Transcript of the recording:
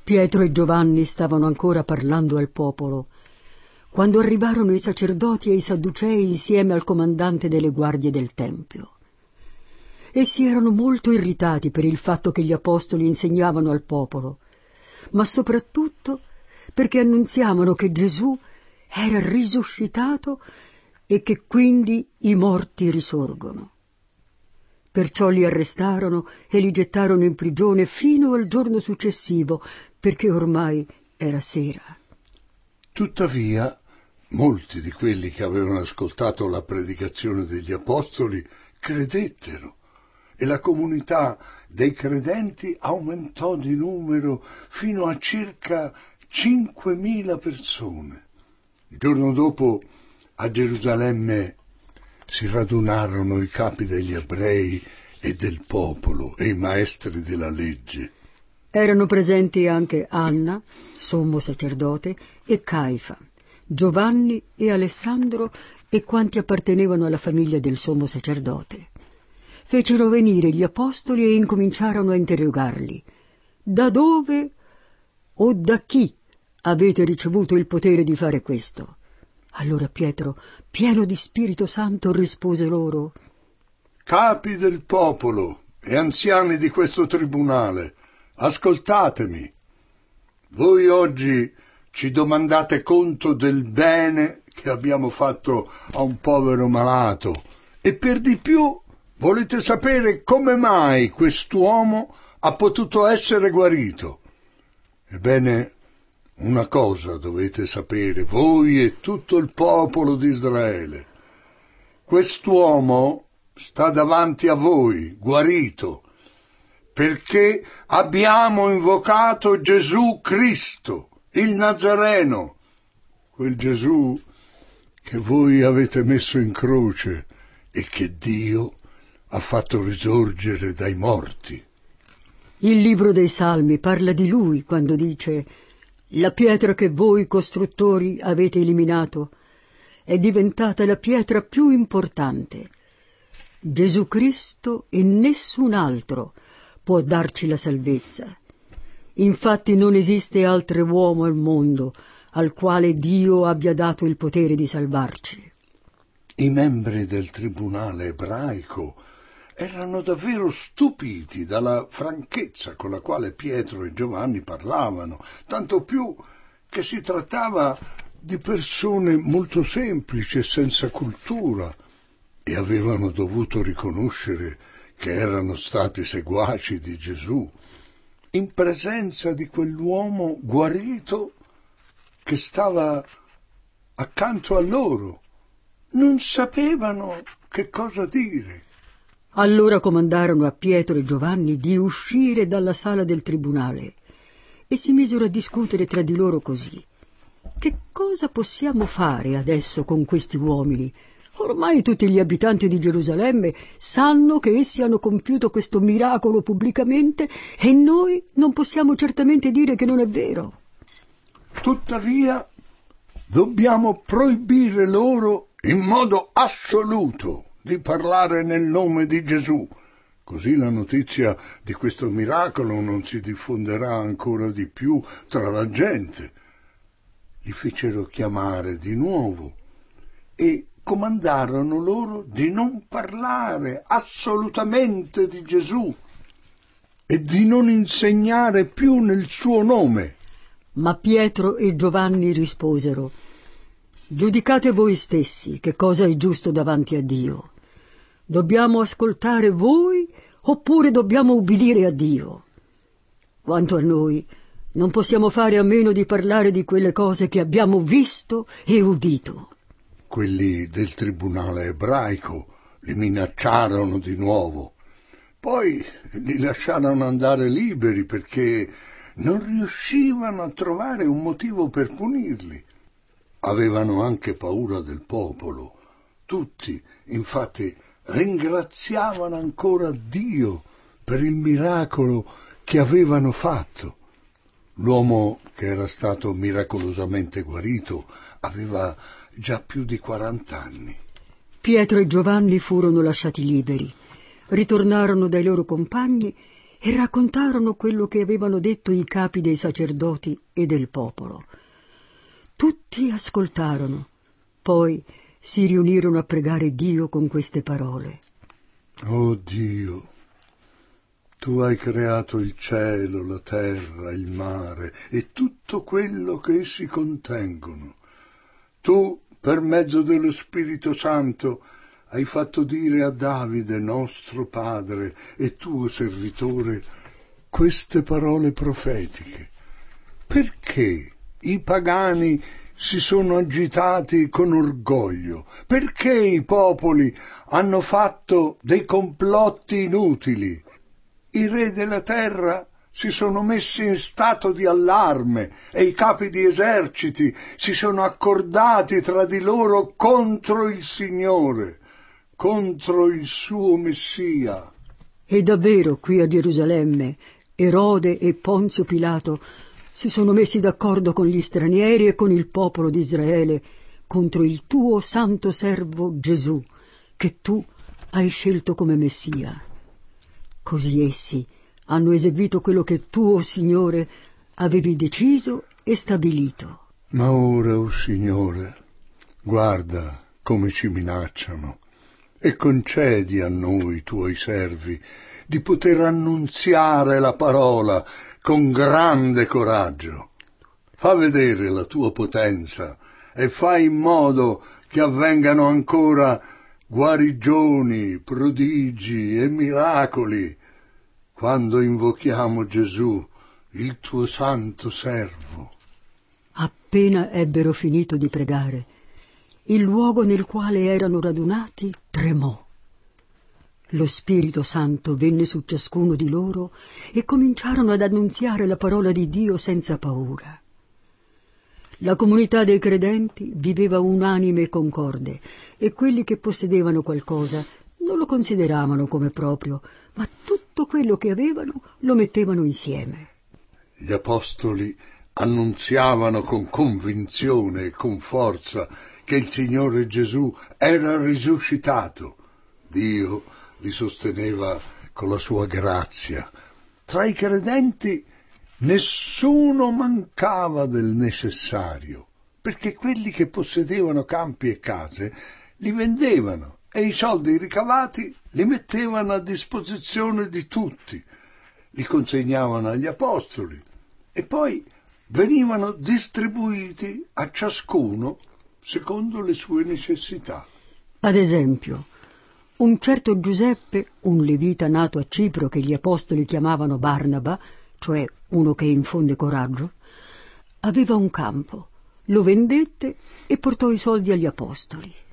Pietro e Giovanni stavano ancora parlando al popolo, quando arrivarono i sacerdoti e i sadducei insieme al comandante delle guardie del Tempio. Essi erano molto irritati per il fatto che gli apostoli insegnavano al popolo, ma soprattutto perché annunziavano che Gesù era risuscitato e che quindi i morti risorgono. Perciò li arrestarono e li gettarono in prigione fino al giorno successivo, perché ormai era sera. Tuttavia, molti di quelli che avevano ascoltato la predicazione degli apostoli credettero, e la comunità dei credenti aumentò di numero fino a circa 5.000 persone. Il giorno dopo a Gerusalemme si radunarono i capi degli ebrei e del popolo e i maestri della legge. Erano presenti anche Anna, sommo sacerdote, e Caifa, Giovanni e Alessandro e quanti appartenevano alla famiglia del sommo sacerdote. Fecero venire gli apostoli e incominciarono a interrogarli. Da dove o da chi avete ricevuto il potere di fare questo? Allora Pietro, pieno di Spirito Santo, rispose loro: Capi del popolo e anziani di questo tribunale, ascoltatemi. Voi oggi ci domandate conto del bene che abbiamo fatto a un povero malato e per di più volete sapere come mai quest'uomo ha potuto essere guarito. Ebbene, una cosa dovete sapere, voi e tutto il popolo di Israele. Quest'uomo sta davanti a voi, guarito, perché abbiamo invocato Gesù Cristo, il Nazareno, quel Gesù che voi avete messo in croce e che Dio ha fatto risorgere dai morti. Il libro dei Salmi parla di lui quando dice: la pietra che voi costruttori avete eliminato è diventata la pietra più importante. Gesù Cristo e nessun altro può darci la salvezza. Infatti non esiste altro uomo al mondo al quale Dio abbia dato il potere di salvarci. I membri del tribunale ebraico erano davvero stupiti dalla franchezza con la quale Pietro e Giovanni parlavano, tanto più che si trattava di persone molto semplici e senza cultura, e avevano dovuto riconoscere che erano stati seguaci di Gesù, in presenza di quell'uomo guarito che stava accanto a loro. Non sapevano che cosa dire. Allora comandarono a Pietro e Giovanni di uscire dalla sala del tribunale e si misero a discutere tra di loro così: che cosa possiamo fare adesso con questi uomini? Ormai tutti gli abitanti di Gerusalemme sanno che essi hanno compiuto questo miracolo pubblicamente e noi non possiamo certamente dire che non è vero. Tuttavia, dobbiamo proibire loro in modo assoluto di parlare nel nome di Gesù, così la notizia di questo miracolo non si diffonderà ancora di più tra la gente. Li fecero chiamare di nuovo e comandarono loro di non parlare assolutamente di Gesù e di non insegnare più nel suo nome. Ma Pietro e Giovanni risposero: giudicate voi stessi che cosa è giusto davanti a Dio. Dobbiamo ascoltare voi oppure dobbiamo ubbidire a Dio? Quanto a noi, non possiamo fare a meno di parlare di quelle cose che abbiamo visto e udito. Quelli del tribunale ebraico li minacciarono di nuovo. Poi li lasciarono andare liberi perché non riuscivano a trovare un motivo per punirli. Avevano anche paura del popolo. Tutti, infatti, ringraziavano ancora Dio per il miracolo che avevano fatto. L'uomo che era stato miracolosamente guarito aveva già più di 40 anni. Pietro e Giovanni furono lasciati liberi, ritornarono dai loro compagni e raccontarono quello che avevano detto i capi dei sacerdoti e del popolo. Tutti ascoltarono, poi si riunirono a pregare Dio con queste parole. Oh Dio, tu hai creato il cielo, la terra, il mare e tutto quello che essi contengono. Tu, per mezzo dello Spirito Santo, hai fatto dire a Davide, nostro padre e tuo servitore, queste parole profetiche. Perché i pagani si sono agitati con orgoglio? Perché i popoli hanno fatto dei complotti inutili? I re della terra si sono messi in stato di allarme e i capi di eserciti si sono accordati tra di loro contro il Signore, contro il suo Messia. E davvero qui a Gerusalemme Erode e Ponzio Pilato si sono messi d'accordo con gli stranieri e con il popolo di Israele contro il tuo santo servo Gesù, che tu hai scelto come Messia. Così essi hanno eseguito quello che tu, o Signore, avevi deciso e stabilito. Ma ora, o Signore, guarda come ci minacciano e concedi a noi, tuoi servi, di poter annunziare la parola con grande coraggio. Fa vedere la tua potenza e fai in modo che avvengano ancora guarigioni, prodigi e miracoli quando invochiamo Gesù, il tuo santo servo. Appena ebbero finito di pregare, il luogo nel quale erano radunati tremò. Lo Spirito Santo venne su ciascuno di loro e cominciarono ad annunziare la parola di Dio senza paura. La comunità dei credenti viveva unanime e concorde, e quelli che possedevano qualcosa non lo consideravano come proprio, ma tutto quello che avevano lo mettevano insieme. Gli apostoli annunziavano con convinzione e con forza che il Signore Gesù era risuscitato. Dio li sosteneva con la sua grazia. Tra i credenti nessuno mancava del necessario, perché quelli che possedevano campi e case li vendevano e i soldi ricavati li mettevano a disposizione di tutti, li consegnavano agli apostoli e poi venivano distribuiti a ciascuno secondo le sue necessità. Ad esempio, un certo Giuseppe, un levita nato a Cipro che gli apostoli chiamavano Barnaba, cioè uno che infonde coraggio, aveva un campo, lo vendette e portò i soldi agli apostoli.